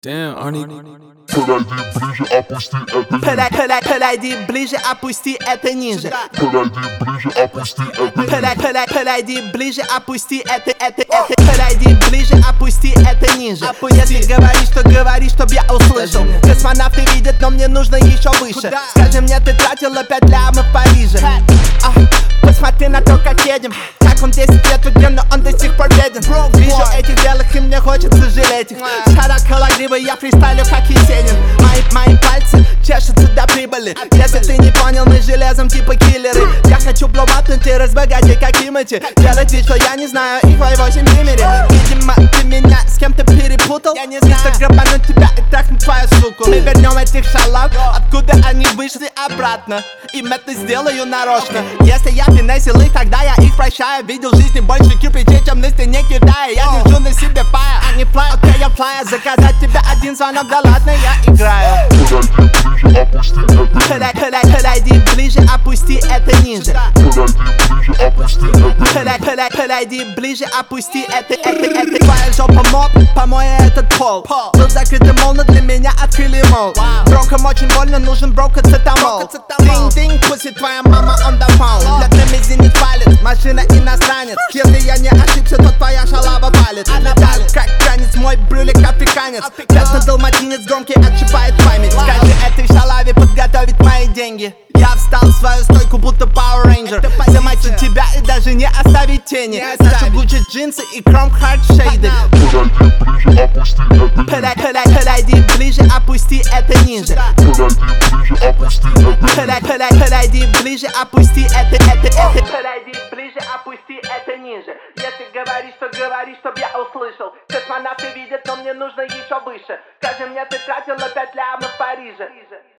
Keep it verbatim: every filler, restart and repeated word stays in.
Damn, Arnie. Подойди ближе, опусти это Подойди, подойди, подойди ближе, опусти это ниже. Подойди ближе, опусти это Подойди, подойди, подойди ближе, опусти это, это, это. Подойди ближе, опусти это ниже. Если говоришь, то говори, чтоб я услышал. Космонавты видят, но мне нужно еще выше. Скажи мне, ты тратила пять лямов в Париже. А, посмотри на то, как едем. Как он десять лет в игре, но он до сих пор беден. Вижу этих белых, и мне хочется жалеть их. Шароколагривый, я фристайлю, как Есенин. Мои, мои пальцы чешутся до прибыли. Если ты не понял, мы железом типа киллеры. Я хочу блоуматнуть и разбогатеть, как Тимати. Делать вид, что я не знаю их во восемь примере. Видимо, ты меня с кем-то перепутал. Я не знаю, грабануть тебя и трахнуть твою суку. Мы вернем этих шалав, откуда они вышли обратно. Им это сделаю нарочно. Если я финесил их, тогда я их прощаю. Видел в жизни больше кирпичей, чем на стене Китая. Я держу на себе пая, а не флай. Окей, я флая, заказать тебе один звонок, да ладно, я играю. Подойди ближе, опусти это Подойди, подойди ближе, опусти это ниже. Подойди ближе, опусти это Подойди, подойди, подойди ближе, опусти это, это, это. Твоя жопа моп, помой этот пол. Был закрытый мол, но для меня открыли мол. Брокам очень больно, нужен брокоцетамол. Динг-динг, пусть твоя мама on the phone. Для тебя зенит палец, машина иностранец. Если я не ошибся, то твоя шалава палит. Летаю как гранец, мой брюлик африканец. Пятна далматинец, громкий отщипает память. Скажи этой шалаве подготовить мои деньги. Я встал в свою стойку, будто Power Ranger. Замочить тебя и даже не оставить тени. Ношу Gucci джинсы и Chrome Heart шейды. Подойди ближе, опусти это ниже Подойди ближе, опусти это ниже. Подойди ближе, опусти это ниже Подойди ближе, опусти это ниже. Если говоришь, то говори, чтоб я услышал. Космонавты видят, но мне нужно еще выше. Скажи мне, ты тратила пять лямов в Париже.